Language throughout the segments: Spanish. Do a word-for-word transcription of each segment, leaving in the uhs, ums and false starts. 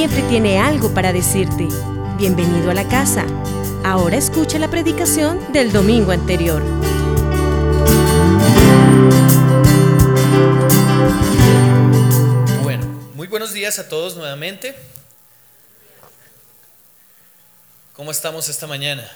siempre tiene algo para decirte. Bienvenido a la casa. Ahora escucha la predicación del domingo anterior. Bueno, muy buenos días a todos nuevamente. ¿Cómo estamos esta mañana?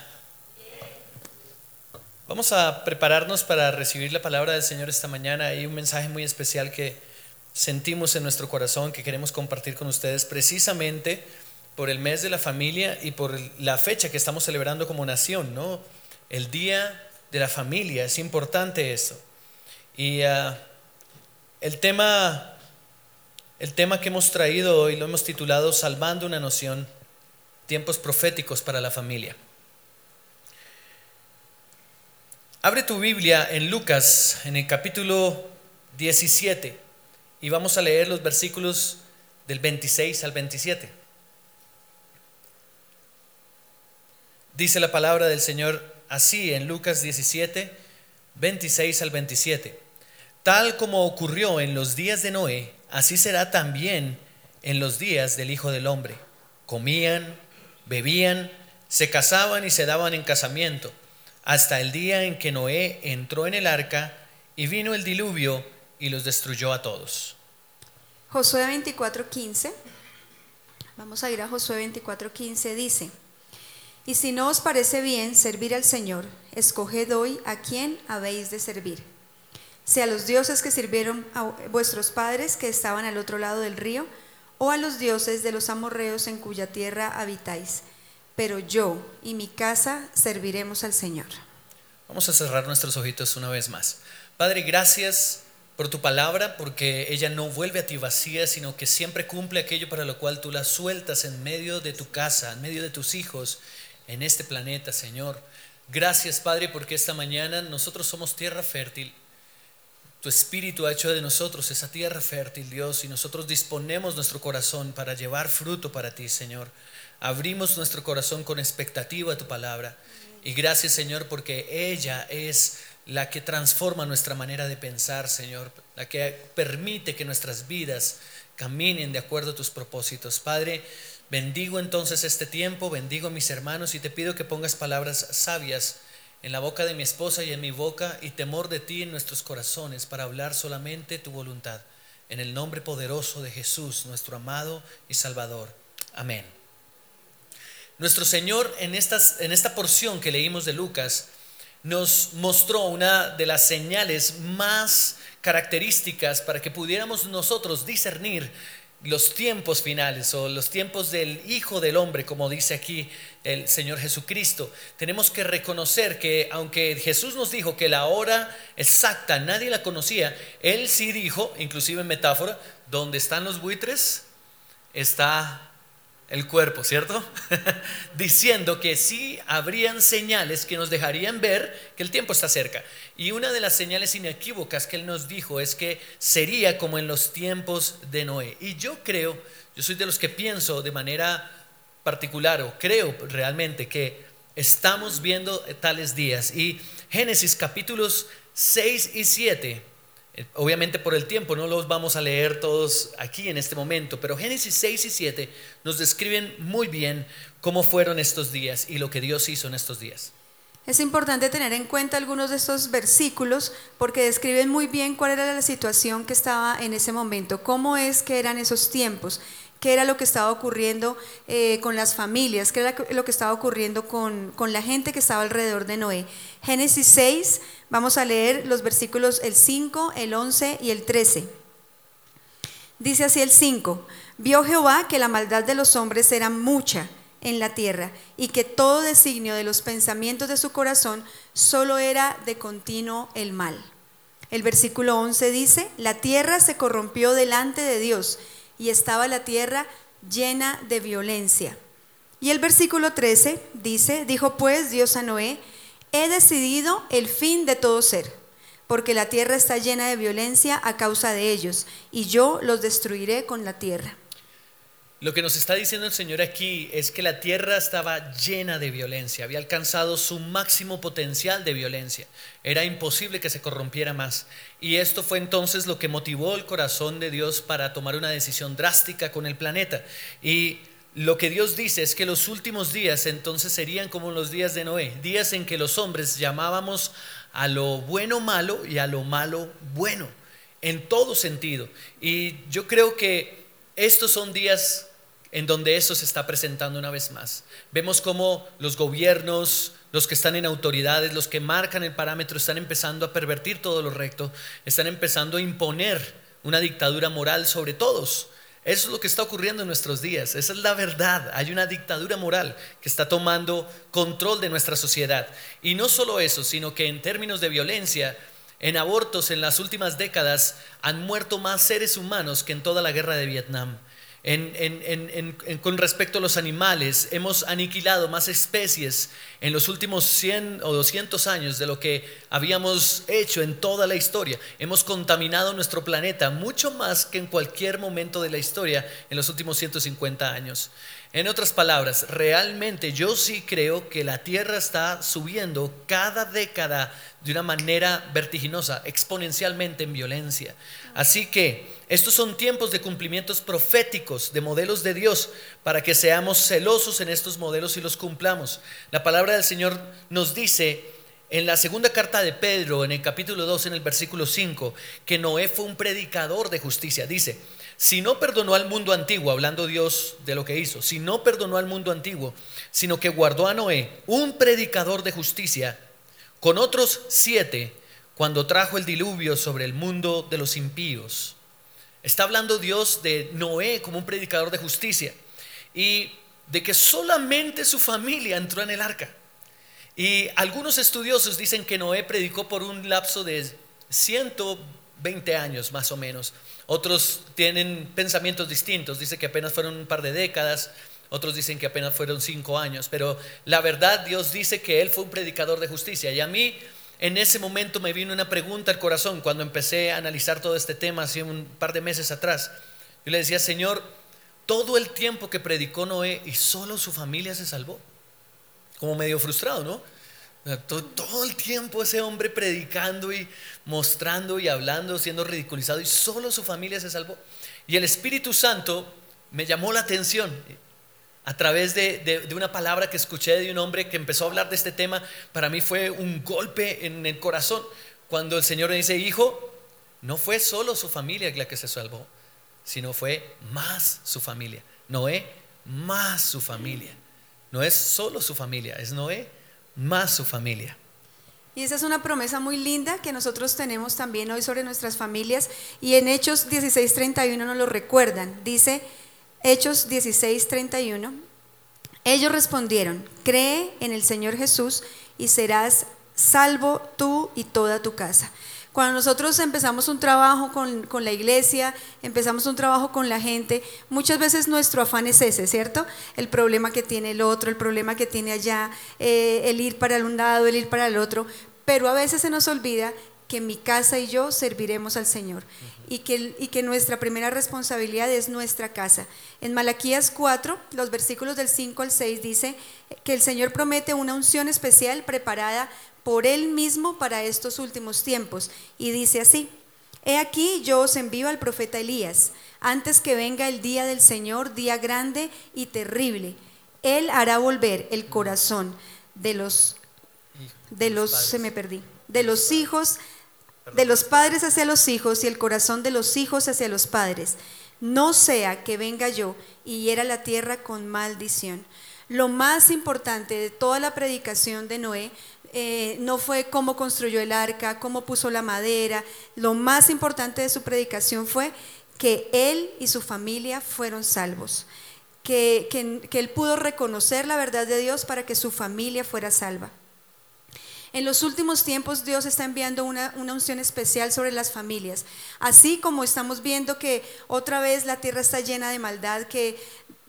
Vamos a prepararnos para recibir la palabra del Señor esta mañana. Hay un mensaje muy especial que sentimos en nuestro corazón que queremos compartir con ustedes precisamente por el mes de la familia y por la fecha que estamos celebrando como nación, ¿no? El Día de la Familia, es importante eso. Y uh, el tema, el tema que hemos traído hoy lo hemos titulado Salvando una Nación, tiempos proféticos para la familia. Abre tu Biblia en Lucas, en el capítulo diecisiete, y vamos a leer los versículos del veintiséis al veintisiete. Dice la palabra del Señor así en Lucas diecisiete, veintiséis al veintisiete. Tal como ocurrió en los días de Noé, así será también en los días del Hijo del Hombre. Comían, bebían, se casaban y se daban en casamiento, hasta el día en que Noé entró en el arca y vino el diluvio y los destruyó a todos. Josué veinticuatro quince. Vamos a ir a Josué veinticuatro quince. Dice: Y si no os parece bien servir al Señor, escoged hoy a quién habéis de servir. Si a los dioses que sirvieron a vuestros padres que estaban al otro lado del río, o a los dioses de los amorreos en cuya tierra habitáis. Pero yo y mi casa serviremos al Señor. Vamos a cerrar nuestros ojitos una vez más. Padre, gracias por tu palabra, porque ella no vuelve a ti vacía, sino que siempre cumple aquello para lo cual tú la sueltas en medio de tu casa, en medio de tus hijos, en este planeta, Señor. Gracias, Padre, porque esta mañana nosotros somos tierra fértil. Tu Espíritu ha hecho de nosotros esa tierra fértil, Dios, y nosotros disponemos nuestro corazón para llevar fruto para ti, Señor. Abrimos nuestro corazón con expectativa a tu palabra. Y gracias, Señor, porque ella es la que transforma nuestra manera de pensar, Señor, la que permite que nuestras vidas caminen de acuerdo a tus propósitos. Padre, bendigo entonces este tiempo, bendigo a mis hermanos y te pido que pongas palabras sabias en la boca de mi esposa y en mi boca, y temor de ti en nuestros corazones para hablar solamente tu voluntad. En el nombre poderoso de Jesús, nuestro amado y Salvador. Amén. Nuestro Señor en, estas, en esta porción que leímos de Lucas nos mostró una de las señales más características para que pudiéramos nosotros discernir los tiempos finales o los tiempos del Hijo del Hombre, como dice aquí el Señor Jesucristo. Tenemos que reconocer que aunque Jesús nos dijo que la hora exacta nadie la conocía, Él sí dijo, inclusive en metáfora, donde están los buitres está el cuerpo, ¿cierto? Diciendo que sí habrían señales que nos dejarían ver que el tiempo está cerca. Y una de las señales inequívocas que Él nos dijo es que sería como en los tiempos de Noé. Y yo creo, yo soy de los que pienso de manera particular, o creo realmente que estamos viendo tales días. Y Génesis capítulos seis y siete, obviamente por el tiempo no los vamos a leer todos aquí en este momento, pero Génesis seis y siete nos describen muy bien cómo fueron estos días y lo que Dios hizo en estos días. Es importante tener en cuenta algunos de estos versículos porque describen muy bien cuál era la situación que estaba en ese momento, cómo es que eran esos tiempos, qué era lo que estaba ocurriendo eh, con las familias, qué era lo que estaba ocurriendo con, con la gente que estaba alrededor de Noé. Génesis seis, vamos a leer los versículos el cinco, el once y el trece. Dice así el cinco: Vio Jehová que la maldad de los hombres era mucha en la tierra, y que todo designio de los pensamientos de su corazón solo era de continuo el mal. El versículo once dice: La tierra se corrompió delante de Dios, y estaba la tierra llena de violencia. Y el versículo trece dice: Dijo pues Dios a Noé: He decidido el fin de todo ser, porque la tierra está llena de violencia a causa de ellos, y yo los destruiré con la tierra. Lo que nos está diciendo el Señor aquí es que la tierra estaba llena de violencia, había alcanzado su máximo potencial de violencia. Era imposible que se corrompiera más. Y esto fue entonces lo que motivó el corazón de Dios para tomar una decisión drástica con el planeta. Y lo que Dios dice es que los últimos días entonces serían como los días de Noé, días en que los hombres llamábamos a lo bueno malo y a lo malo bueno, en todo sentido. Y yo creo que estos son días en donde eso se está presentando una vez más. Vemos cómo los gobiernos, los que están en autoridades, los que marcan el parámetro, están empezando a pervertir todo lo recto, están empezando a imponer una dictadura moral sobre todos. Eso es lo que está ocurriendo en nuestros días, esa es la verdad. Hay una dictadura moral que está tomando control de nuestra sociedad. Y no solo eso, sino que en términos de violencia, en abortos en las últimas décadas han muerto más seres humanos que en toda la guerra de Vietnam. En, en, en, en, con respecto a los animales, hemos aniquilado más especies en los últimos cien o doscientos años de lo que habíamos hecho en toda la historia. Hemos contaminado nuestro planeta mucho más que en cualquier momento de la historia en los últimos ciento cincuenta años. En otras palabras, realmente yo sí creo que la tierra está subiendo cada década de una manera vertiginosa, exponencialmente en violencia. Así que estos son tiempos de cumplimientos proféticos, de modelos de Dios, para que seamos celosos en estos modelos y los cumplamos. La palabra del Señor nos dice en la segunda carta de Pedro, en el capítulo dos, en el versículo cinco, que Noé fue un predicador de justicia. Dice: si no perdonó al mundo antiguo, hablando Dios de lo que hizo, si no perdonó al mundo antiguo, sino que guardó a Noé, un predicador de justicia, con otros siete, cuando trajo el diluvio sobre el mundo de los impíos. Está hablando Dios de Noé como un predicador de justicia y de que solamente su familia entró en el arca. Y algunos estudiosos dicen que Noé predicó por un lapso de ciento veinte años más o menos. Otros tienen pensamientos distintos, dicen que apenas fueron un par de décadas, otros dicen que apenas fueron cinco años, pero la verdad, Dios dice que él fue un predicador de justicia. Y a mí en ese momento me vino una pregunta al corazón cuando empecé a analizar todo este tema hace un par de meses atrás. Yo le decía: Señor, todo el tiempo que predicó Noé y solo su familia se salvó. Como medio frustrado, ¿no? Todo, todo el tiempo ese hombre predicando y mostrando y hablando, siendo ridiculizado, y solo su familia se salvó. Y el Espíritu Santo me llamó la atención a través de, de, de una palabra que escuché de un hombre que empezó a hablar de este tema. Para mí fue un golpe en el corazón cuando el Señor me dice: hijo, no fue solo su familia la que se salvó, sino fue más su familia. Noé más su familia. No es solo su familia, es Noé más su familia. Y esa es una promesa muy linda que nosotros tenemos también hoy sobre nuestras familias, y en Hechos dieciséis treinta y uno nos lo recuerdan. Dice Hechos dieciséis treinta y uno: ellos respondieron: cree en el Señor Jesús y serás salvo tú y toda tu casa. Cuando nosotros empezamos un trabajo con, con la iglesia, empezamos un trabajo con la gente, muchas veces nuestro afán es ese, ¿cierto? El problema que tiene el otro, el problema que tiene allá, eh, el ir para un lado, el ir para el otro, pero a veces se nos olvida que mi casa y yo serviremos al Señor, y que, y que nuestra primera responsabilidad es nuestra casa. En Malaquías cuatro, los versículos del cinco al seis, dice que el Señor promete una unción especial preparada por Él mismo para estos últimos tiempos, y dice así: he aquí yo os envío al profeta Elías, antes que venga el día del Señor, día grande y terrible. Él hará volver el corazón de los, de los, se me perdí, de los hijos, de los padres hacia los hijos, y el corazón de los hijos hacia los padres, no sea que venga yo y hiera la tierra con maldición. Lo más importante de toda la predicación de Noé eh, no fue cómo construyó el arca, cómo puso la madera. Lo más importante de su predicación fue que él y su familia fueron salvos, que, que, que él pudo reconocer la verdad de Dios para que su familia fuera salva. En los últimos tiempos Dios está enviando una, una unción especial sobre las familias, así como estamos viendo que otra vez la tierra está llena de maldad, que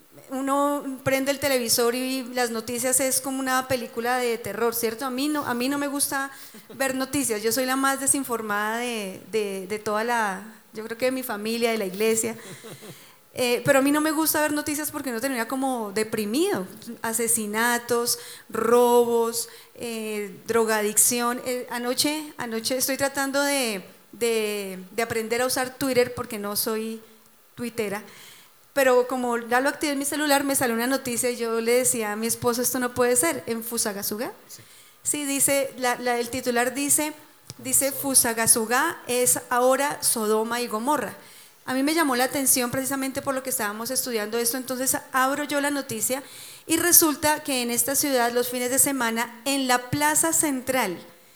uno prende el televisor y las noticias es como una película de terror, ¿cierto? A mí no, a mí no me gusta ver noticias, yo soy la más desinformada de, de, de toda la, yo creo que de mi familia, de la iglesia. Eh, pero a mí no me gusta ver noticias porque uno termina como deprimido. Asesinatos, robos, eh, drogadicción. Eh, anoche, anoche estoy tratando de, de, de aprender a usar Twitter porque no soy tuitera. Pero como ya lo activé en mi celular, me salió una noticia y yo le decía a mi esposo, esto no puede ser, en Fusagasugá. Sí, sí dice, la, la, el titular dice, dice Fusagasugá es ahora Sodoma y Gomorra. A mí me llamó la atención precisamente por lo que estábamos estudiando esto, entonces abro yo la noticia y resulta que en esta ciudad los fines de semana, en la plaza central,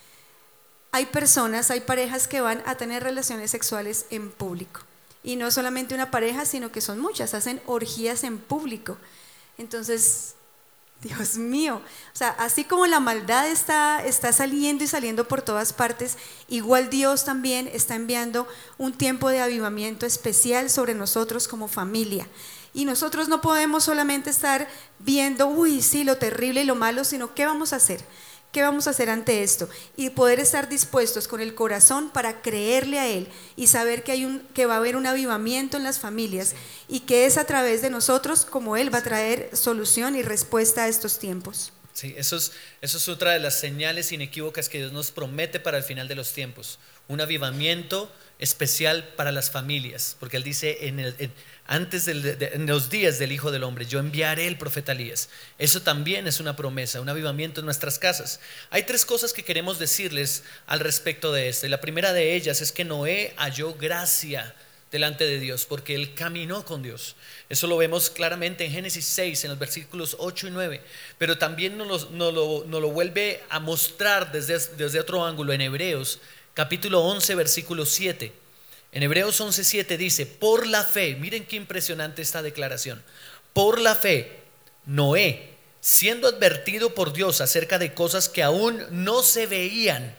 hay personas, hay parejas que van a tener relaciones sexuales en público. Y no solamente una pareja, sino que son muchas, hacen orgías en público. Entonces, Dios mío, o sea, así como la maldad está, está saliendo y saliendo por todas partes, igual Dios también está enviando un tiempo de avivamiento especial sobre nosotros como familia. Y nosotros no podemos solamente estar viendo, uy, sí, lo terrible y lo malo, sino ¿qué vamos a hacer? ¿Qué vamos a hacer ante esto? Y poder estar dispuestos con el corazón para creerle a Él y saber que, hay un, que va a haber un avivamiento en las familias, sí, y que es a través de nosotros como Él va a traer solución y respuesta a estos tiempos. Sí, eso es, eso es otra de las señales inequívocas que Dios nos promete para el final de los tiempos. Un avivamiento especial para las familias, porque Él dice en el, en, antes del, de, en los días del Hijo del Hombre, yo enviaré el profeta Elías. Eso también es una promesa, un avivamiento en nuestras casas. Hay tres cosas que queremos decirles al respecto de esto, y la primera de ellas es que Noé halló gracia delante de Dios, porque él caminó con Dios. Eso lo vemos claramente en Génesis seis, en los versículos ocho y nueve, pero también nos lo, nos lo, nos lo vuelve a mostrar desde, desde otro ángulo en Hebreos capítulo once, versículo siete. En Hebreos once, siete dice, por la fe, miren qué impresionante esta declaración, por la fe, Noé, siendo advertido por Dios acerca de cosas que aún no se veían,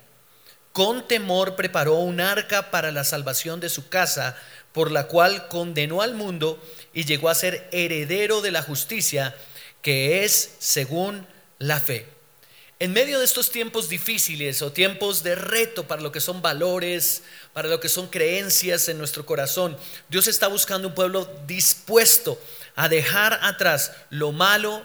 con temor preparó un arca para la salvación de su casa, por la cual condenó al mundo y llegó a ser heredero de la justicia, que es según la fe. En medio de estos tiempos difíciles o tiempos de reto para lo que son valores, para lo que son creencias en nuestro corazón, Dios está buscando un pueblo dispuesto a dejar atrás lo malo,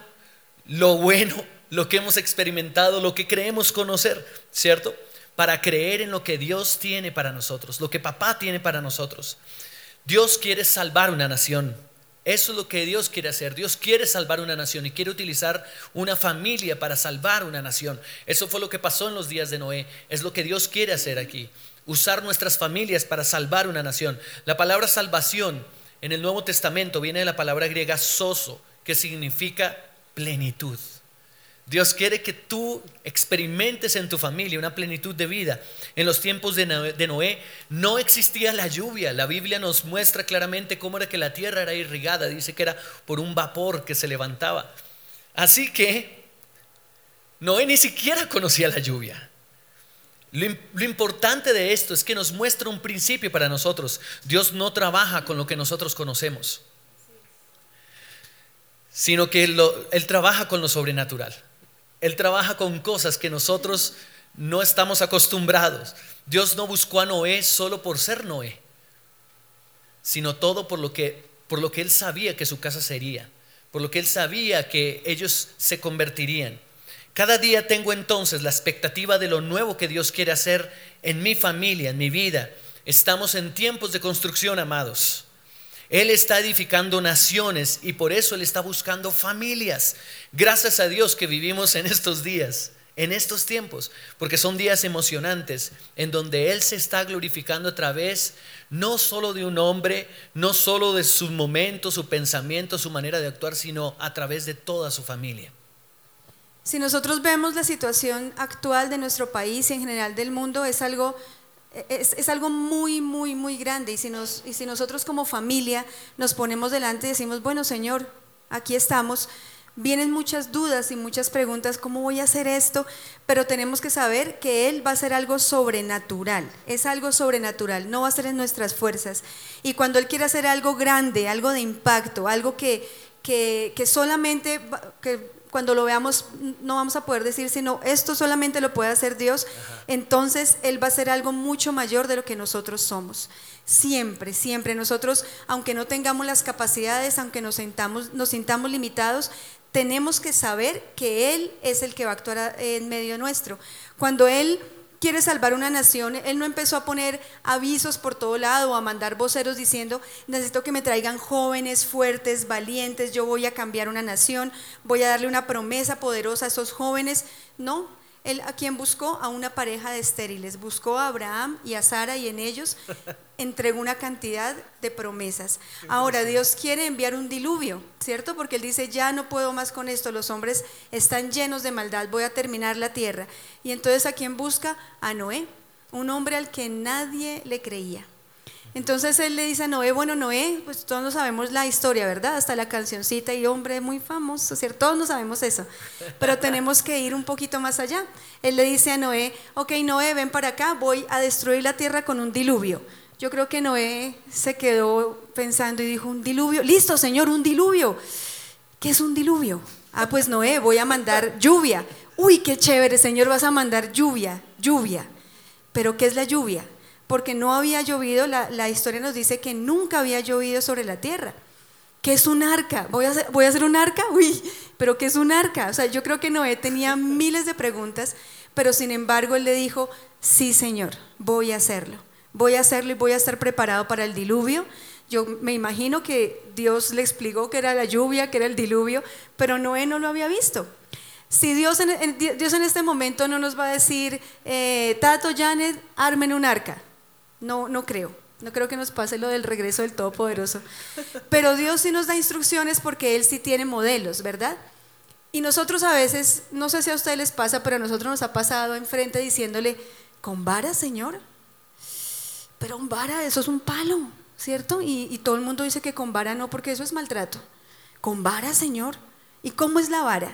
lo bueno, lo que hemos experimentado, lo que creemos conocer, ¿cierto? Para creer en lo que Dios tiene para nosotros, lo que papá tiene para nosotros. Dios quiere salvar una nación. Eso es lo que Dios quiere hacer. Dios quiere salvar una nación y quiere utilizar una familia para salvar una nación. Eso fue lo que pasó en los días de Noé. Es lo que Dios quiere hacer aquí. Usar nuestras familias para salvar una nación. La palabra salvación en el Nuevo Testamento viene de la palabra griega sozo, que significa plenitud. Dios quiere que tú experimentes en tu familia una plenitud de vida. En los tiempos de Noé no existía la lluvia. La Biblia nos muestra claramente cómo era que la tierra era irrigada. Dice que era por un vapor que se levantaba. Así que Noé ni siquiera conocía la lluvia. Lo, lo importante de esto es que nos muestra un principio para nosotros. Dios no trabaja con lo que nosotros conocemos, sino que lo, Él trabaja con lo sobrenatural. Él trabaja con cosas que nosotros no estamos acostumbrados. Dios no buscó a Noé solo por ser Noé, sino todo por lo que, por lo que Él sabía que su casa sería, por lo que Él sabía que ellos se convertirían. Cada día tengo entonces la expectativa de lo nuevo que Dios quiere hacer en mi familia, en mi vida. Estamos en tiempos de construcción, amados. Él está edificando naciones y por eso Él está buscando familias. Gracias a Dios que vivimos en estos días, en estos tiempos, porque son días emocionantes en donde Él se está glorificando a través no solo de un hombre, no solo de sus momentos, su pensamiento, su manera de actuar, sino a través de toda su familia. Si nosotros vemos la situación actual de nuestro país y en general del mundo, es algo Es, es algo muy, muy, muy grande y si, nos, y si nosotros como familia nos ponemos delante y decimos, bueno Señor, aquí estamos, vienen muchas dudas y muchas preguntas, ¿cómo voy a hacer esto? Pero tenemos que saber que Él va a hacer algo sobrenatural, es algo sobrenatural, no va a ser en nuestras fuerzas. Y cuando Él quiere hacer algo grande, algo de impacto, algo que, que, que solamente, que cuando lo veamos no vamos a poder decir, sino esto solamente lo puede hacer Dios. Ajá. Entonces Él va a hacer algo mucho mayor de lo que nosotros somos. Siempre, siempre nosotros, aunque no tengamos las capacidades, aunque nos sintamos, nos sintamos limitados, tenemos que saber que Él es el que va a actuar en medio nuestro. Cuando Él quiere salvar una nación, Él no empezó a poner avisos por todo lado o a mandar voceros diciendo, necesito que me traigan jóvenes, fuertes, valientes, yo voy a cambiar una nación, voy a darle una promesa poderosa a esos jóvenes. No, Él a quien buscó, a una pareja de estériles, buscó a Abraham y a Sara y en ellos entregó una cantidad de promesas. Ahora Dios quiere enviar un diluvio, ¿cierto? Porque Él dice, ya no puedo más con esto, los hombres están llenos de maldad, voy a terminar la tierra. Y entonces ¿a quién busca? A Noé, un hombre al que nadie le creía. Entonces Él le dice a Noé, bueno Noé, pues todos no sabemos la historia, ¿verdad? Hasta la cancioncita y hombre muy famoso, ¿cierto? Todos no sabemos eso, pero tenemos que ir un poquito más allá. Él le dice a Noé, ok Noé, ven para acá, voy a destruir la tierra con un diluvio. Yo creo que Noé se quedó pensando y dijo, ¿un diluvio? Listo Señor, un diluvio. ¿Qué es un diluvio? Ah, pues Noé, voy a mandar lluvia. Uy, qué chévere Señor, vas a mandar lluvia, lluvia. ¿Pero qué es la lluvia? Porque no había llovido, la, la historia nos dice que nunca había llovido sobre la tierra. ¿Qué es un arca? ¿Voy a hacer, voy a hacer un arca? Uy, ¿pero qué es un arca? O sea, yo creo que Noé tenía miles de preguntas, pero sin embargo él le dijo, sí Señor, voy a hacerlo, voy a hacerlo y voy a estar preparado para el diluvio. Yo me imagino que Dios le explicó que era la lluvia, que era el diluvio, pero Noé no lo había visto. Si Dios en, en, Dios en este momento no nos va a decir, eh, Tato, Janet, armen un arca. No, no creo, no creo que nos pase lo del regreso del Todopoderoso, pero Dios sí nos da instrucciones porque Él sí tiene modelos, ¿verdad? Y nosotros a veces, no sé si a ustedes les pasa, pero a nosotros nos ha pasado enfrente diciéndole, ¿con vara, Señor? Pero un vara, eso es un palo, ¿cierto? Y, y todo el mundo dice que con vara no, porque eso es maltrato. ¿Con vara, Señor? ¿Y cómo es la vara?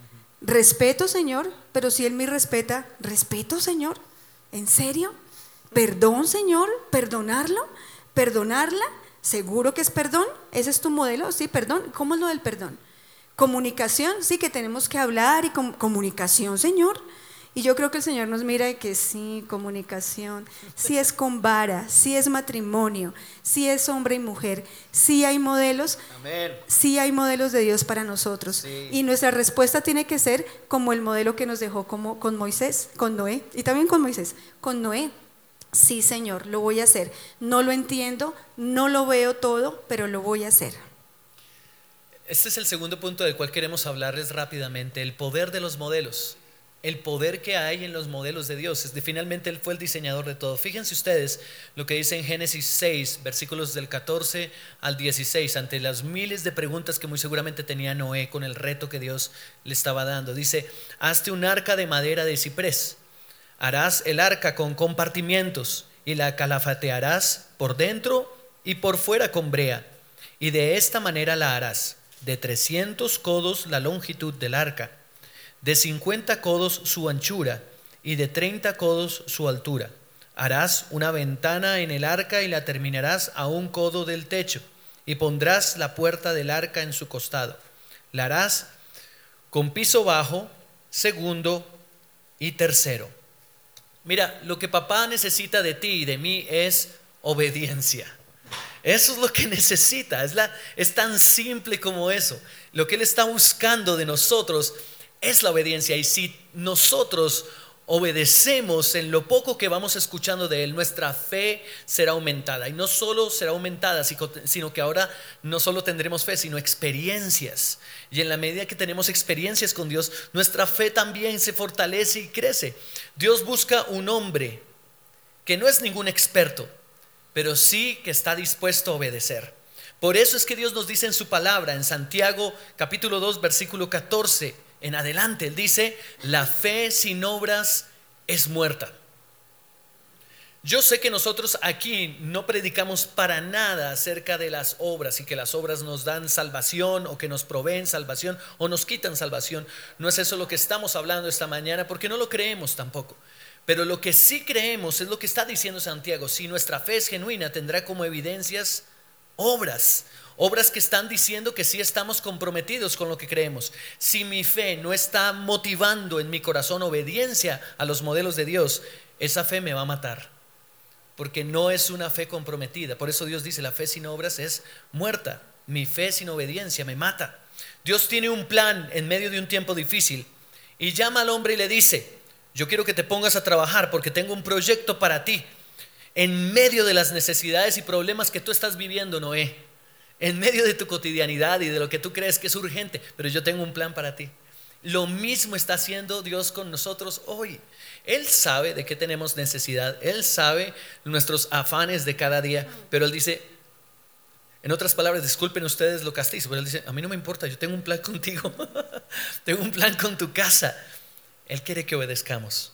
Respeto, Señor, pero si Él me respeta, ¿respeto, Señor? ¿En serio? Perdón, Señor, perdonarlo, perdonarla, seguro que es perdón, ese es tu modelo, sí, perdón. ¿Cómo es lo del perdón? Comunicación, sí, que tenemos que hablar y com- comunicación, Señor. Y yo creo que el Señor nos mira y que sí, comunicación, sí es con vara, sí es matrimonio, sí es hombre y mujer, sí hay modelos, Amén. Sí hay modelos de Dios para nosotros. Sí. Y nuestra respuesta tiene que ser como el modelo que nos dejó como con Moisés, con Noé, y también con Moisés, con Noé. Sí, Señor, lo voy a hacer. No lo entiendo, no lo veo todo, pero lo voy a hacer. Este es el segundo punto del cual queremos hablarles rápidamente, el poder de los modelos. El poder que hay en los modelos de Dios. Es de, finalmente Él fue el diseñador de todo. Fíjense ustedes lo que dice en Génesis seis, versículos del catorce al dieciséis, ante las miles de preguntas que muy seguramente tenía Noé con el reto que Dios le estaba dando. Dice, hazte un arca de madera de ciprés. Harás el arca con compartimientos y la calafatearás por dentro y por fuera con brea. Y de esta manera la harás, de trescientos codos la longitud del arca, de cincuenta codos su anchura y de treinta codos su altura. Harás una ventana en el arca y la terminarás a un codo del techo y pondrás la puerta del arca en su costado. La harás con piso bajo, segundo y tercero. Mira, lo que papá necesita de ti y de mí es obediencia. Eso es lo que necesita, es, la, es tan simple como eso. Lo que Él está buscando de nosotros es la obediencia. Y si nosotros obedecemos en lo poco que vamos escuchando de Él, nuestra fe será aumentada. Y no solo será aumentada, sino que ahora no solo tendremos fe, sino experiencias. Y en la medida que tenemos experiencias con Dios, nuestra fe también se fortalece y crece. Dios busca un hombre que no es ningún experto, pero sí que está dispuesto a obedecer. Por eso es que Dios nos dice en su palabra, en Santiago capítulo dos, versículo catorce en adelante, Él dice, la fe sin obras es muerta. Yo sé que nosotros aquí no predicamos para nada acerca de las obras y que las obras nos dan salvación o que nos proveen salvación o nos quitan salvación. No es eso lo que estamos hablando esta mañana, porque no lo creemos tampoco. Pero lo que sí creemos es lo que está diciendo Santiago. Si nuestra fe es genuina, tendrá como evidencias obras. obras que están diciendo que sí estamos comprometidos con lo que creemos. Si mi fe no está motivando en mi corazón obediencia a los modelos de Dios, esa fe me va a matar, porque no es una fe comprometida. Por eso Dios dice, la fe sin obras es muerta. Mi fe sin obediencia me mata. Dios tiene un plan en medio de un tiempo difícil y llama al hombre y le dice, yo quiero que te pongas a trabajar porque tengo un proyecto para ti. En medio de las necesidades y problemas que tú estás viviendo, Noé, en medio de tu cotidianidad y de lo que tú crees que es urgente, pero yo tengo un plan para ti. Lo mismo está haciendo Dios con nosotros hoy. Él sabe de qué tenemos necesidad, Él sabe nuestros afanes de cada día, pero Él dice, en otras palabras, disculpen ustedes lo castizo, pero Él dice, a mí no me importa, yo tengo un plan contigo, tengo un plan con tu casa. Él quiere que obedezcamos.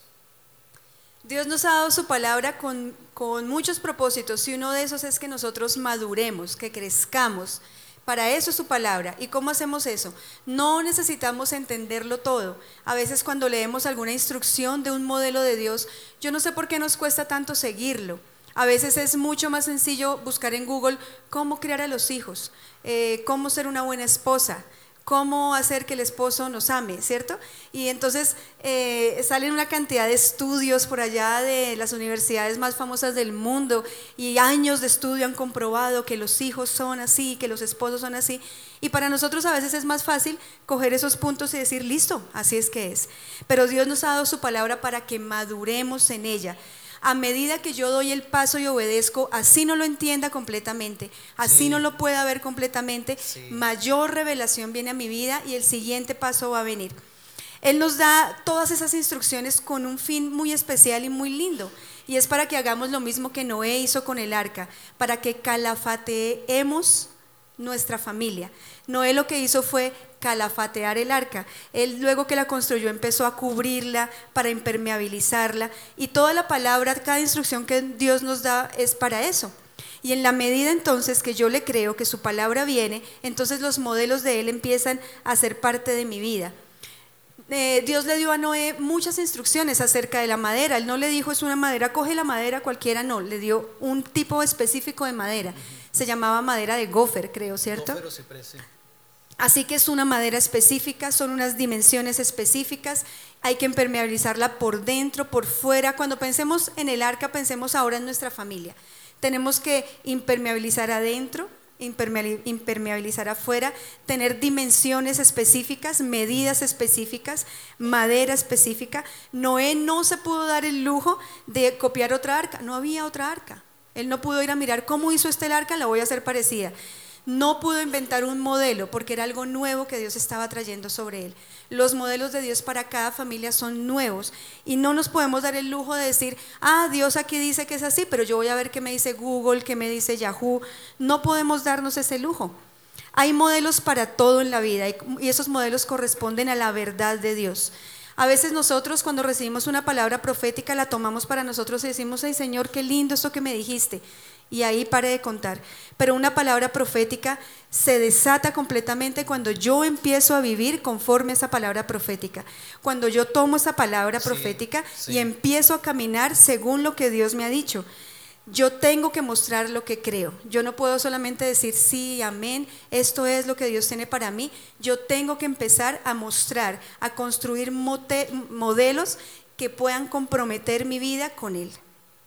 Dios nos ha dado su palabra con, con muchos propósitos, y uno de esos es que nosotros maduremos, que crezcamos. Para eso es su palabra. ¿Y cómo hacemos eso? No necesitamos entenderlo todo. A veces cuando leemos alguna instrucción de un modelo de Dios, yo no sé por qué nos cuesta tanto seguirlo. A veces es mucho más sencillo buscar en Google cómo criar a los hijos, eh, cómo ser una buena esposa, cómo hacer que el esposo nos ame, ¿cierto? Y entonces eh, salen una cantidad de estudios por allá de las universidades más famosas del mundo, y años de estudio han comprobado que los hijos son así, que los esposos son así, y para nosotros a veces es más fácil coger esos puntos y decir, listo, así es que es. Pero Dios nos ha dado su palabra para que maduremos en ella. A medida que yo doy el paso y obedezco, así no lo entienda completamente, así sí. no lo pueda ver completamente, sí. mayor revelación viene a mi vida y el siguiente paso va a venir. Él nos da todas esas instrucciones con un fin muy especial y muy lindo, y es para que hagamos lo mismo que Noé hizo con el arca, para que calafateemos nuestra familia. Noé lo que hizo fue calafatear el arca. Él, luego que la construyó, empezó a cubrirla para impermeabilizarla, y toda la palabra, cada instrucción que Dios nos da es para eso. Y en la medida entonces que yo le creo que su palabra viene, entonces los modelos de Él empiezan a ser parte de mi vida. Eh, Dios le dio a Noé muchas instrucciones acerca de la madera. Él no le dijo, es una madera, coge la madera cualquiera, no, le dio un tipo específico de madera. Uh-huh. Se llamaba madera de gofer, creo, ¿cierto? Gofer o ciprés, sí. Así que es una madera específica, son unas dimensiones específicas, hay que impermeabilizarla por dentro, por fuera. Cuando pensemos en el arca, pensemos ahora en nuestra familia. Tenemos que impermeabilizar adentro, impermeabilizar afuera, tener dimensiones específicas, medidas específicas, madera específica. Noé no se pudo dar el lujo de copiar otra arca, no había otra arca. Él no pudo ir a mirar cómo hizo este el arca, la voy a hacer parecida. No pudo inventar un modelo porque era algo nuevo que Dios estaba trayendo sobre él. Los modelos de Dios para cada familia son nuevos y no nos podemos dar el lujo de decir, ah, Dios aquí dice que es así, pero yo voy a ver qué me dice Google, qué me dice Yahoo. No podemos darnos ese lujo. Hay modelos para todo en la vida y esos modelos corresponden a la verdad de Dios. A veces nosotros, cuando recibimos una palabra profética, la tomamos para nosotros y decimos, ay Señor, qué lindo esto que me dijiste, y ahí pare de contar. Pero una palabra profética se desata completamente cuando yo empiezo a vivir conforme a esa palabra profética, cuando yo tomo esa palabra sí, profética sí. y empiezo a caminar según lo que Dios me ha dicho. Yo tengo que mostrar lo que creo. Yo no puedo solamente decir sí, amén, esto es lo que Dios tiene para mí. Yo tengo que empezar a mostrar, a construir mote- modelos que puedan comprometer mi vida con Él.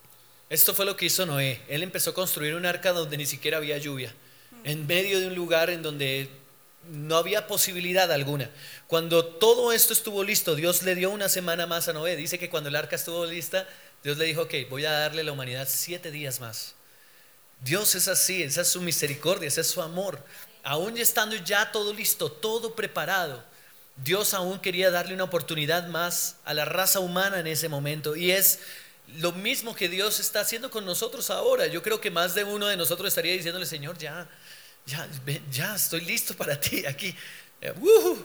Esto fue lo que hizo Noé. Él empezó a construir un arca donde ni siquiera había lluvia, en medio de un lugar en donde no había posibilidad alguna. Cuando todo esto estuvo listo, Dios le dio una semana más a Noé. Dice que cuando el arca estuvo lista, Dios le dijo, ok, voy a darle a la humanidad siete días más. Dios es así, esa es su misericordia, ese es su amor. Aún estando ya todo listo, todo preparado, Dios aún quería darle una oportunidad más a la raza humana en ese momento. Y es lo mismo que Dios está haciendo con nosotros ahora. Yo creo que más de uno de nosotros estaría diciéndole, Señor, ya, ya, ya estoy listo para ti aquí. Uh-huh.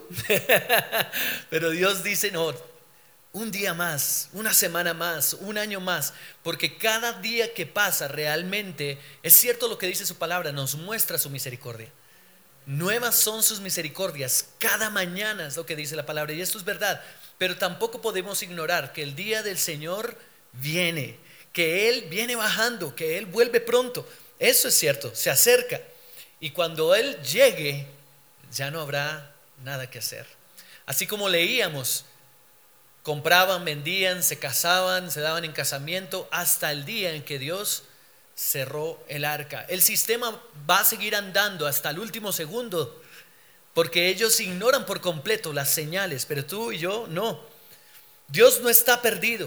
Pero Dios dice, no, un día más, una semana más, un año más, porque cada día que pasa realmente, es cierto lo que dice su palabra, nos muestra su misericordia. Nuevas son sus misericordias, cada mañana es lo que dice la palabra, y esto es verdad. Pero tampoco podemos ignorar que el día del Señor viene, que Él viene bajando, que Él vuelve pronto. Eso es cierto, se acerca. Y cuando Él llegue, ya no habrá nada que hacer. Así como leíamos, compraban, vendían, se casaban, se daban en casamiento hasta el día en que Dios cerró el arca. El sistema va a seguir andando hasta el último segundo, porque ellos ignoran por completo las señales, pero tú y yo no. Dios no está perdido.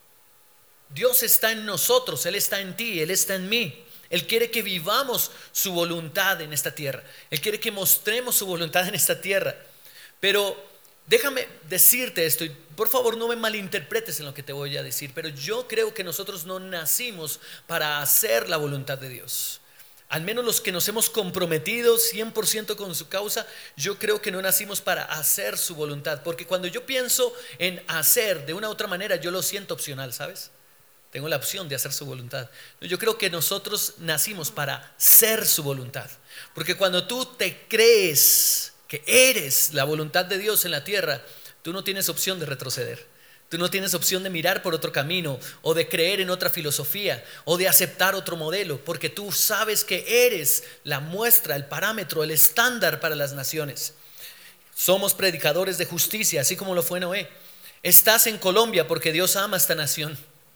Dios está en nosotros, Él está en ti, Él está en mí. Él quiere que vivamos su voluntad en esta tierra. Él quiere que mostremos su voluntad en esta tierra. Pero déjame decirte esto, y por favor no me malinterpretes en lo que te voy a decir, pero yo creo que nosotros no nacimos para hacer la voluntad de Dios. Al menos los que nos hemos comprometido cien por ciento con su causa, yo creo que no nacimos para hacer su voluntad. Porque cuando yo pienso en hacer de una u otra manera, yo lo siento opcional, ¿sabes? Tengo la opción de hacer su voluntad. Yo creo que nosotros nacimos para ser su voluntad. Porque cuando tú te crees que eres la voluntad de Dios en la tierra, tú no tienes opción de retroceder. Tú no tienes opción de mirar por otro camino, o de creer en otra filosofía, o de aceptar otro modelo, porque tú sabes que eres la muestra, el parámetro, el estándar para las naciones. Somos predicadores de justicia, así como lo fue Noé. Estás en Colombia porque Dios ama esta nación.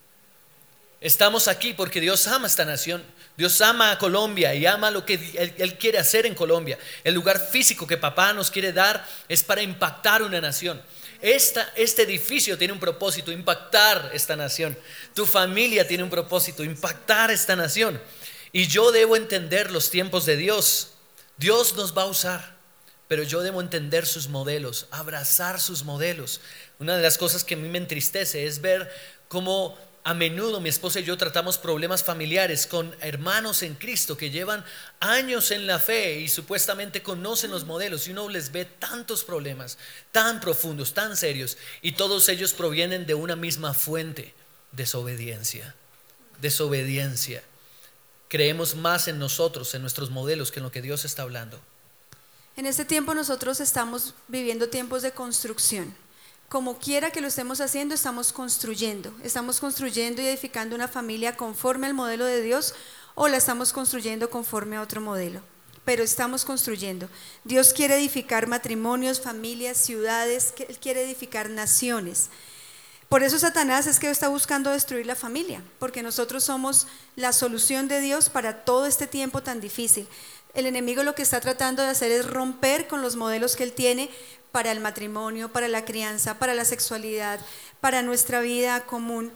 Estamos aquí porque Dios ama esta nación. Dios ama a Colombia y ama lo que él, él quiere hacer en Colombia. El lugar físico que papá nos quiere dar es para impactar una nación. Esta, este edificio tiene un propósito: impactar esta nación. Tu familia tiene un propósito: impactar esta nación. Y yo debo entender los tiempos de Dios. Dios nos va a usar, pero yo debo entender sus modelos, abrazar sus modelos. Una de las cosas que a mí me entristece es ver cómo a menudo mi esposa y yo tratamos problemas familiares con hermanos en Cristo que llevan años en la fe y supuestamente conocen los modelos, y uno les ve tantos problemas tan profundos, tan serios, y todos ellos provienen de una misma fuente: desobediencia. Desobediencia. Creemos más en nosotros, en nuestros modelos, que en lo que Dios está hablando. En este tiempo nosotros estamos viviendo tiempos de construcción. Como quiera que lo estemos haciendo, estamos construyendo. Estamos construyendo y edificando una familia conforme al modelo de Dios, o la estamos construyendo conforme a otro modelo. Pero estamos construyendo. Dios quiere edificar matrimonios, familias, ciudades. Él quiere edificar naciones. Por eso Satanás es que está buscando destruir la familia, porque nosotros somos la solución de Dios para todo este tiempo tan difícil. El enemigo lo que está tratando de hacer es romper con los modelos que él tiene para el matrimonio, para la crianza, para la sexualidad, para nuestra vida común.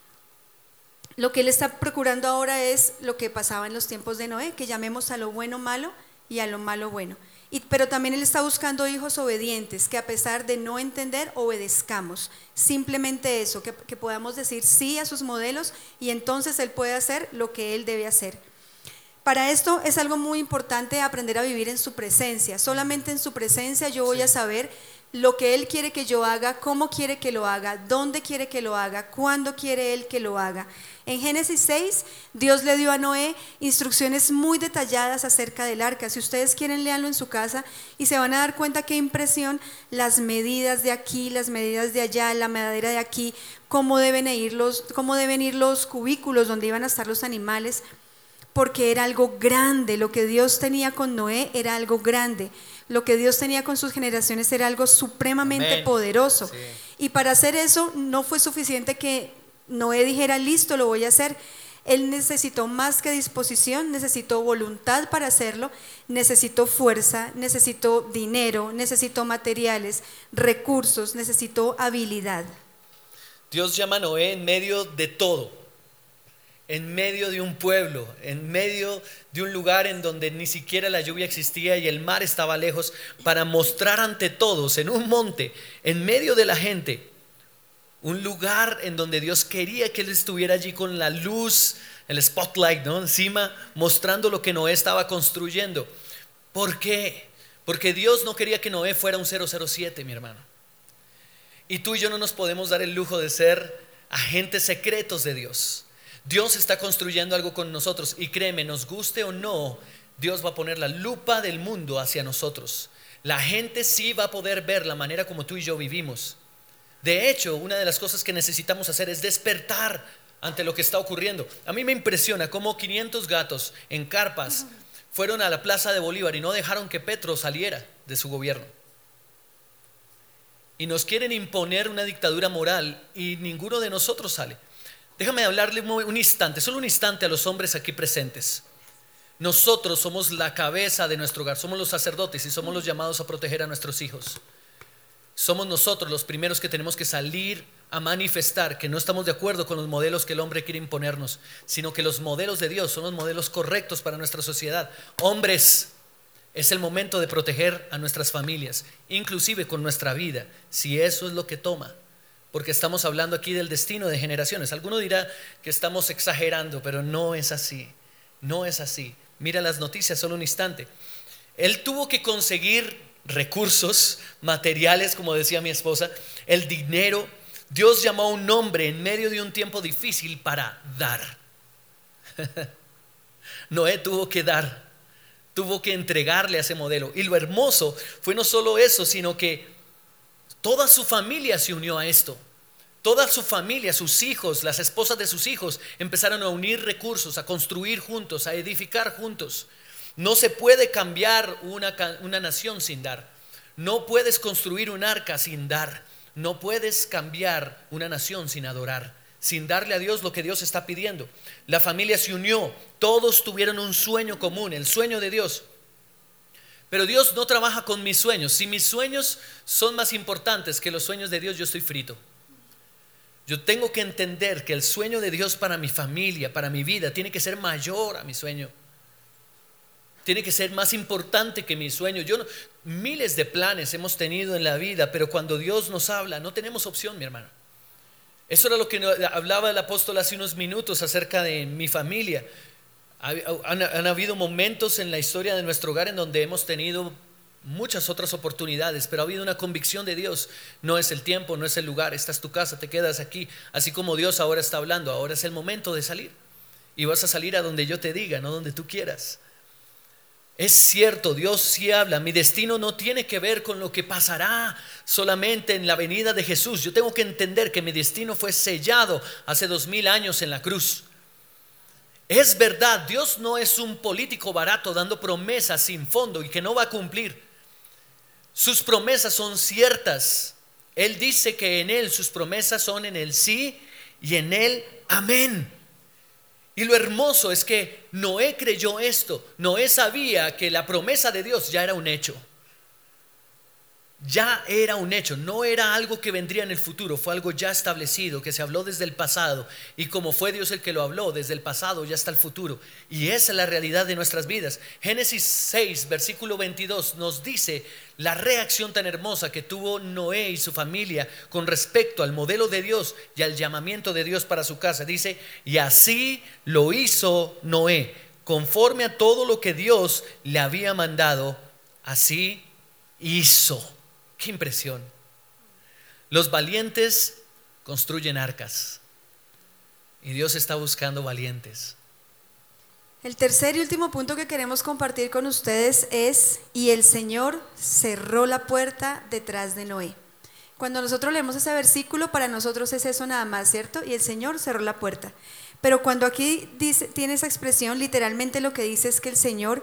Lo que él está procurando ahora es lo que pasaba en los tiempos de Noé, que llamemos a lo bueno malo y a lo malo bueno. Y, pero también él está buscando hijos obedientes, que a pesar de no entender, obedezcamos. Simplemente eso, que, que podamos decir sí a sus modelos, y entonces él puede hacer lo que él debe hacer. Para esto es algo muy importante aprender a vivir en su presencia. Solamente en su presencia yo voy a saber lo que Él quiere que yo haga, cómo quiere que lo haga, dónde quiere que lo haga, cuándo quiere Él que lo haga. En Génesis seis, Dios le dio a Noé instrucciones muy detalladas acerca del arca. Si ustedes quieren, léanlo en su casa y se van a dar cuenta qué impresión: las medidas de aquí, las medidas de allá, la madera de aquí, cómo deben ir los, cómo deben ir los cubículos donde iban a estar los animales. Porque era algo grande. Lo que Dios tenía con Noé era algo grande. Lo que Dios tenía con sus generaciones era algo supremamente Amén. Poderoso. Sí. Y para hacer eso no fue suficiente que Noé dijera listo, lo voy a hacer. Él necesitó más que disposición, necesitó voluntad para hacerlo, necesitó fuerza, necesitó dinero, necesitó materiales, recursos, necesitó habilidad. Dios llama a Noé en medio de todo. En medio de un pueblo, en medio de un lugar en donde ni siquiera la lluvia existía y el mar estaba lejos, para mostrar ante todos en un monte, en medio de la gente, un lugar en donde Dios quería que él estuviera allí con la luz, el spotlight, ¿no? Encima, mostrando lo que Noé estaba construyendo. ¿Por qué? Porque Dios no quería que Noé fuera un cero cero siete, mi hermano. Y tú y yo no nos podemos dar el lujo de ser agentes secretos de Dios. Dios está construyendo algo con nosotros, y créeme, nos guste o no, Dios va a poner la lupa del mundo hacia nosotros. La gente sí va a poder ver la manera como tú y yo vivimos. De hecho, una de las cosas que necesitamos hacer es despertar ante lo que está ocurriendo. A mí me impresiona cómo quinientos gatos en carpas fueron a la Plaza de Bolívar y no dejaron que Petro saliera de su gobierno. Y nos quieren imponer una dictadura moral y ninguno de nosotros sale. Déjame hablarle un instante, solo un instante a los hombres aquí presentes. Nosotros somos la cabeza de nuestro hogar, somos los sacerdotes y somos los llamados a proteger a nuestros hijos. Somos nosotros los primeros que tenemos que salir a manifestar que no estamos de acuerdo con los modelos que el hombre quiere imponernos, sino que los modelos de Dios son los modelos correctos para nuestra sociedad. Hombres, es el momento de proteger a nuestras familias, inclusive con nuestra vida, si eso es lo que toma, porque estamos hablando aquí del destino de generaciones. Alguno dirá que estamos exagerando, pero no es así, no es así. Mira las noticias, solo un instante. Él tuvo que conseguir recursos materiales, como decía mi esposa, el dinero. Dios llamó a un hombre en medio de un tiempo difícil para dar. Noé tuvo que dar, tuvo que entregarle a ese modelo. Y lo hermoso fue no solo eso, sino que toda su familia se unió a esto. Toda su familia, sus hijos, las esposas de sus hijos empezaron a unir recursos, a construir juntos, a edificar juntos. No se puede cambiar una, una nación sin dar. No puedes construir un arca sin dar. No puedes cambiar una nación sin adorar, sin darle a Dios lo que Dios está pidiendo. La familia se unió, todos tuvieron un sueño común, el sueño de Dios. Pero Dios no trabaja con mis sueños. Si mis sueños son más importantes que los sueños de Dios, yo estoy frito. Yo tengo que entender que el sueño de Dios para mi familia, para mi vida, tiene que ser mayor a mi sueño. Tiene que ser más importante que mi sueño. Yo no, miles de planes hemos tenido en la vida, pero cuando Dios nos habla, no tenemos opción, mi hermano. Eso era lo que hablaba el apóstol hace unos minutos acerca de mi familia. Han, han habido momentos en la historia de nuestro hogar en donde hemos tenido muchas otras oportunidades, pero ha habido una convicción de Dios. No es el tiempo, no es el lugar. Esta es tu casa, te quedas aquí. Así como Dios ahora está hablando, ahora es el momento de salir. Y vas a salir a donde yo te diga, no donde tú quieras. Es cierto, Dios sí habla. Mi destino no tiene que ver con lo que pasará solamente en la venida de Jesús. Yo tengo que entender que mi destino fue sellado hace dos mil años en la cruz. Es verdad, Dios no es un político barato dando promesas sin fondo y que no va a cumplir. Sus promesas son ciertas. Él dice que en Él sus promesas son en el sí y en el amén. Y lo hermoso es que Noé creyó esto. Noé sabía que la promesa de Dios ya era un hecho. Ya era un hecho, no era algo que vendría en el futuro, fue algo ya establecido, que se habló desde el pasado. Y como fue Dios el que lo habló, desde el pasado ya está el futuro. Y esa es la realidad de nuestras vidas. Génesis seis, versículo veintidós nos dice la reacción tan hermosa que tuvo Noé y su familia con respecto al modelo de Dios y al llamamiento de Dios para su casa. Dice, y así lo hizo Noé, conforme a todo lo que Dios le había mandado, así hizo. ¡Qué impresión! Los valientes construyen arcas y Dios está buscando valientes. El tercer y último punto que queremos compartir con ustedes es: y el Señor cerró la puerta detrás de Noé. Cuando nosotros leemos ese versículo, para nosotros es eso nada más, ¿cierto? Y el Señor cerró la puerta. Pero cuando aquí dice, tiene esa expresión, literalmente lo que dice es que el Señor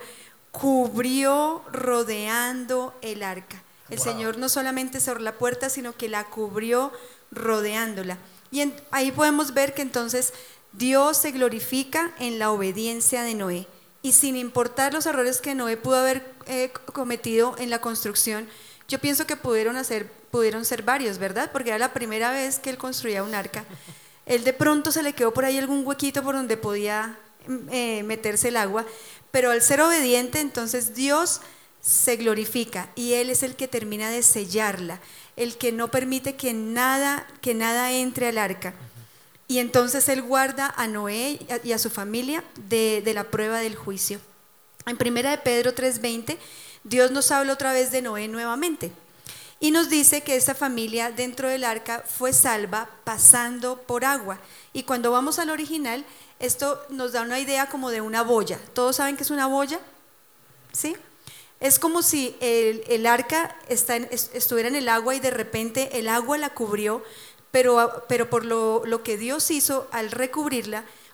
cubrió rodeando el arca. El wow. Señor no solamente cerró la puerta, sino que la cubrió rodeándola. Y en, ahí podemos ver que entonces Dios se glorifica en la obediencia de Noé. Y sin importar los errores que Noé pudo haber eh, cometido en la construcción, yo pienso que pudieron, hacer, pudieron ser varios, ¿verdad? Porque era la primera vez que él construía un arca. Él de pronto se le quedó por ahí algún huequito por donde podía eh, meterse el agua. Pero al ser obediente, entonces Dios se glorifica y Él es el que termina de sellarla, el que no permite que nada, que nada entre al arca. Y entonces Él guarda a Noé y a su familia de, de la prueba del juicio. En primera de Pedro tres veinte, Dios nos habla otra vez de Noé nuevamente y nos dice que esta familia dentro del arca fue salva pasando por agua. Y cuando vamos al original, esto nos da una idea como de una boya. ¿Todos saben qué es una boya? ¿Sí? Es como si el, el arca está en, estuviera en el agua y de repente el agua la cubrió, pero, pero por lo, lo que Dios hizo al recubrirla,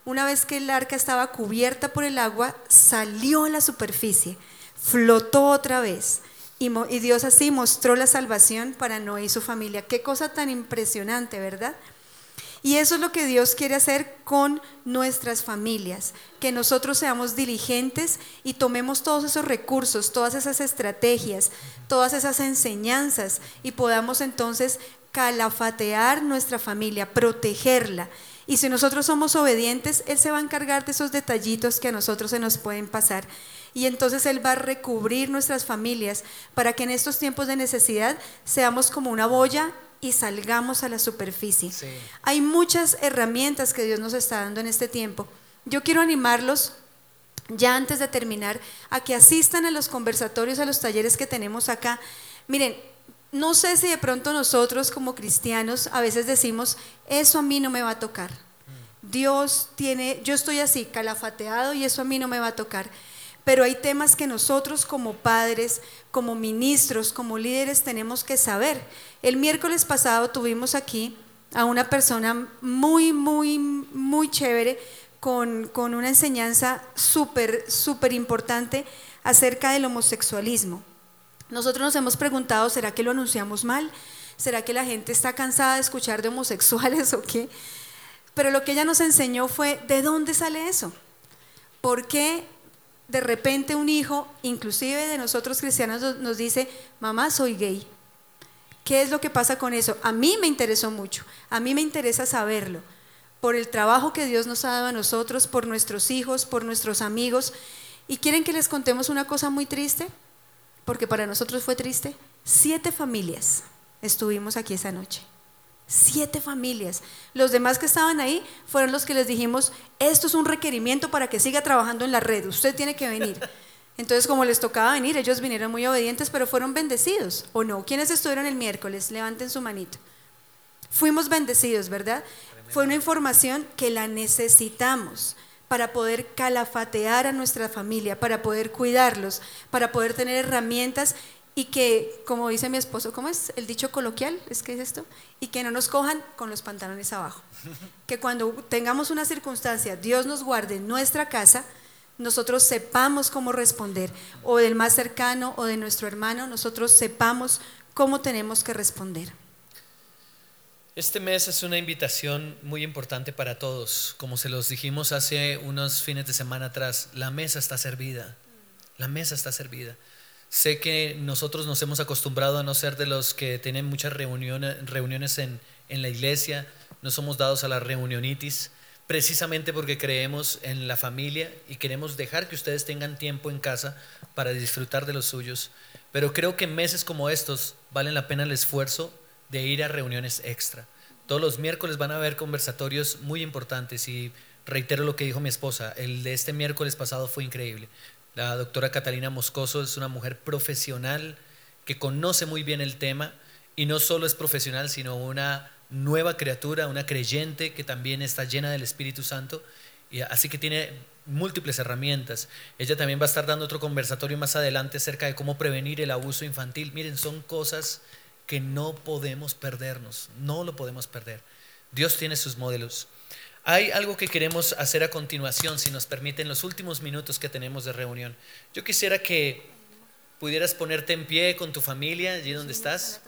una vez que el arca estaba cubierta por el agua, salió a la superficie, flotó otra vez. Y, y Dios así mostró la salvación para Noé y su familia. Qué cosa tan impresionante, ¿verdad? Y eso es lo que Dios quiere hacer con nuestras familias, que nosotros seamos diligentes y tomemos todos esos recursos, todas esas estrategias, todas esas enseñanzas y podamos entonces calafatear nuestra familia, protegerla. Y si nosotros somos obedientes, Él se va a encargar de esos detallitos que a nosotros se nos pueden pasar. Y entonces Él va a recubrir nuestras familias para que en estos tiempos de necesidad seamos como una boya y salgamos a la superficie. Sí. Hay muchas herramientas que Dios nos está dando en este tiempo. Yo quiero animarlos, ya antes de terminar, a que asistan a los conversatorios, a los talleres que tenemos acá. Miren, no sé si de pronto nosotros como cristianos a veces decimos, eso a mí no me va a tocar. Dios tiene, yo estoy así, calafateado y eso a mí no me va a tocar. Pero hay temas que nosotros como padres, como ministros, como líderes tenemos que saber. El miércoles pasado tuvimos aquí a una persona muy, muy, muy chévere con, con una enseñanza súper, súper importante acerca del homosexualismo. Nosotros nos hemos preguntado, ¿será que lo anunciamos mal? ¿Será que la gente está cansada de escuchar de homosexuales o qué? Pero lo que ella nos enseñó fue, ¿de dónde sale eso? ¿Por qué de repente un hijo, inclusive de nosotros cristianos, nos dice, mamá, soy gay? ¿Qué es lo que pasa con eso? A mí me interesó mucho, a mí me interesa saberlo, por el trabajo que Dios nos ha dado a nosotros, por nuestros hijos, por nuestros amigos. ¿Y quieren que les contemos una cosa muy triste? Porque para nosotros fue triste. Siete familias estuvimos aquí esa noche. Siete familias. Los demás que estaban ahí fueron los que les dijimos, esto es un requerimiento para que siga trabajando en la red, usted tiene que venir. Entonces, como les tocaba venir, ellos vinieron muy obedientes, pero fueron bendecidos, ¿o no? ¿Quiénes estuvieron el miércoles? Levanten su manito. Fuimos bendecidos, ¿verdad? Tremendo. Fue una información que la necesitamos para poder calafatear a nuestra familia, para poder cuidarlos, para poder tener herramientas. Y que, como dice mi esposo, ¿cómo es el dicho coloquial? ¿Es que es esto? Y que no nos cojan con los pantalones abajo. Que cuando tengamos una circunstancia, Dios nos guarde en nuestra casa, nosotros sepamos cómo responder, o del más cercano o de nuestro hermano, nosotros sepamos cómo tenemos que responder. Este mes es una invitación muy importante para todos. Como se los dijimos hace unos fines de semana atrás, la mesa está servida. La mesa está servida. Sé que nosotros nos hemos acostumbrado a no ser de los que tienen muchas reuniones, reuniones en, en la iglesia, no somos dados a la reunionitis, precisamente porque creemos en la familia y queremos dejar que ustedes tengan tiempo en casa para disfrutar de los suyos, pero creo que meses como estos valen la pena el esfuerzo de ir a reuniones extra. Todos los miércoles van a haber conversatorios muy importantes y reitero lo que dijo mi esposa, el de este miércoles pasado fue increíble. La doctora Catalina Moscoso es una mujer profesional que conoce muy bien el tema y no solo es profesional, sino una nueva criatura, una creyente que también está llena del Espíritu Santo, y así que tiene múltiples herramientas. Ella también va a estar dando otro conversatorio más adelante acerca de cómo prevenir el abuso infantil. Miren, son cosas que no podemos perdernos, no lo podemos perder. Dios tiene sus modelos. Hay algo que queremos hacer a continuación, si nos permiten, los últimos minutos que tenemos de reunión. Yo quisiera que pudieras ponerte en pie con tu familia, allí donde estás.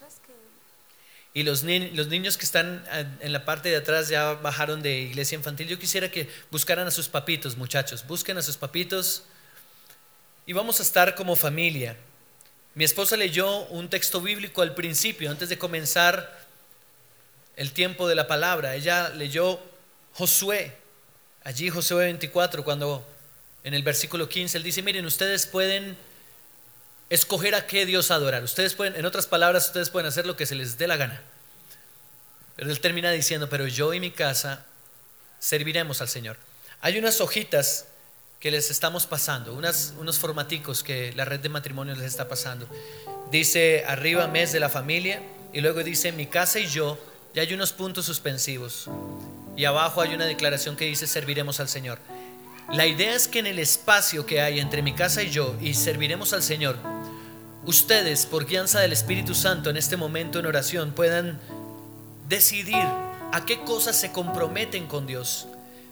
Y los, ni- los niños que están en la parte de atrás ya bajaron de iglesia infantil. Yo quisiera que buscaran a sus papitos, muchachos. Busquen a sus papitos y vamos a estar como familia. Mi esposa leyó un texto bíblico al principio, antes de comenzar el tiempo de la palabra. Ella leyó Josué, allí Josué veinticuatro, cuando en el versículo quince él dice, miren, ustedes pueden escoger a qué Dios adorar, ustedes pueden, en otras palabras, ustedes pueden hacer lo que se les dé la gana. Pero él termina diciendo, pero yo y mi casa serviremos al Señor. Hay unas hojitas que les estamos pasando, unas, unos formaticos que la red de matrimonios les está pasando. Dice arriba mes de la familia y luego dice mi casa y yo, y hay unos puntos suspensivos. Y abajo hay una declaración que dice serviremos al Señor. La idea es que en el espacio que hay entre mi casa y yo y serviremos al Señor, ustedes por guianza del Espíritu Santo en este momento en oración puedan decidir a qué cosas se comprometen con Dios.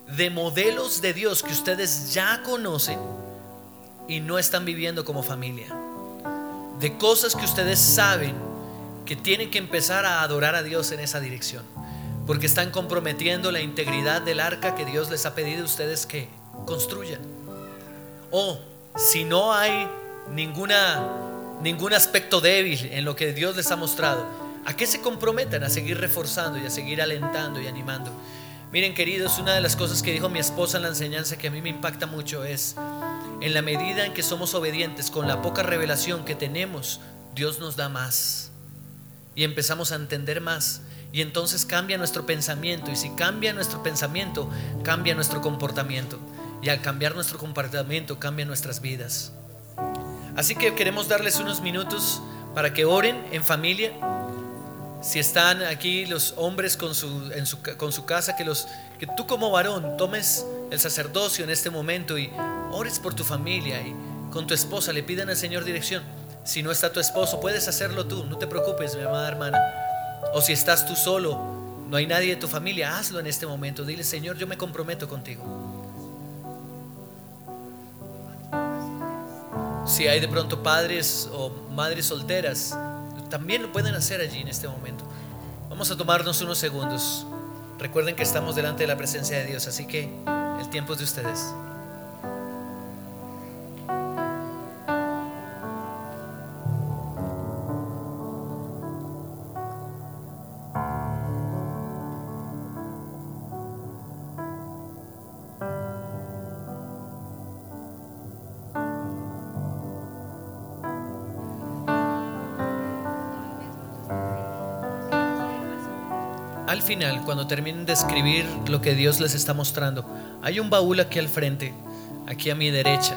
de modelos de Dios que ustedes ya conocen y no están viviendo como familia, de cosas que ustedes saben que tienen que empezar a adorar a Dios en esa dirección, porque están comprometiendo la integridad del arca que Dios les ha pedido a ustedes que construyan. O si no hay ninguna, ningún aspecto débil en lo que Dios les ha mostrado, a que se comprometan a seguir reforzando y a seguir alentando y animando. Miren, queridos, una de las cosas que dijo mi esposa en la enseñanza que a mí me impacta mucho es: en la medida en que somos obedientes con la poca revelación que tenemos, Dios nos da más y empezamos a entender más, y entonces cambia nuestro pensamiento, y si cambia nuestro pensamiento, cambia nuestro comportamiento, y al cambiar nuestro comportamiento, cambia nuestras vidas. Así que queremos darles unos minutos para que oren en familia. Si están aquí los hombres con su, en su, con su casa, que, los, que tú como varón tomes el sacerdocio en este momento y ores por tu familia, y con tu esposa le pidan al Señor dirección. Si no está tu esposo, puedes hacerlo tú, no te preocupes, mi amada hermana. O si estás tú solo, no hay nadie de tu familia, hazlo en este momento. Dile: Señor, yo me comprometo contigo. Si hay de pronto padres o madres solteras, también lo pueden hacer allí en este momento. Vamos a tomarnos unos segundos. Recuerden que estamos delante de la presencia de Dios, así que el tiempo es de ustedes. Al final, cuando terminen de escribir lo que Dios les está mostrando, hay un baúl aquí al frente, aquí a mi derecha.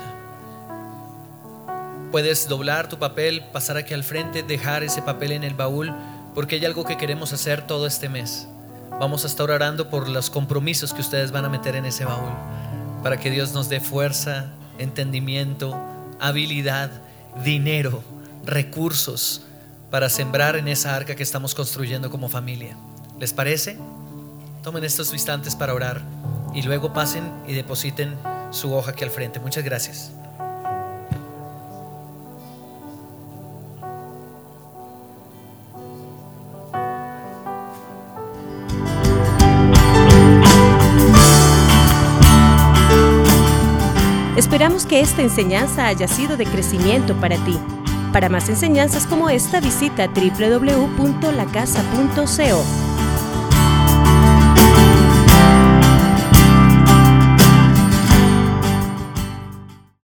Puedes doblar tu papel, pasar aquí al frente, dejar ese papel en el baúl, porque hay algo que queremos hacer todo este mes. Vamos a estar orando por los compromisos que ustedes van a meter en ese baúl, para que Dios nos dé fuerza, entendimiento, habilidad, dinero, recursos para sembrar en esa arca que estamos construyendo como familia. ¿Les parece? Tomen estos instantes para orar y luego pasen y depositen su hoja aquí al frente. Muchas gracias. Esperamos que esta enseñanza haya sido de crecimiento para ti. Para más enseñanzas como esta, visita doble u doble u doble u punto la casa punto co.